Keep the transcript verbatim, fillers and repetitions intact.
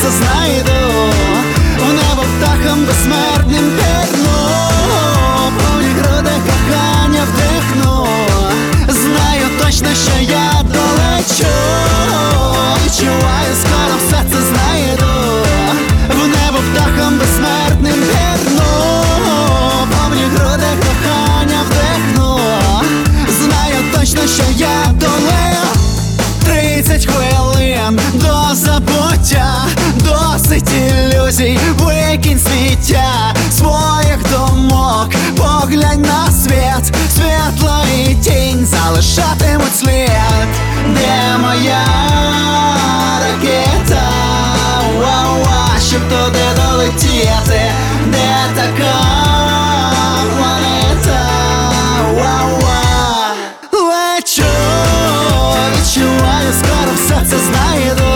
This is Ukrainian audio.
знайду, в небо птахом безсмертним пірну, повні груди кохання вдихну. Знаю точно, що я долечу, відчуваю, скоро все це знайду, в небо птахом безсмертним пірну, повні груди кохання вдихну. Знаю точно, що я долею. Тридцять хвилин до забуття, досить ілюзій, викинь сміття своїх думок, поглянь на світ, світло і тінь залишатимуть слід. Де моя ракета, уа-уа, щоб туди долетіти? Де така планета, уа-уа? Лечу, відчуваю, скоро все це знайду,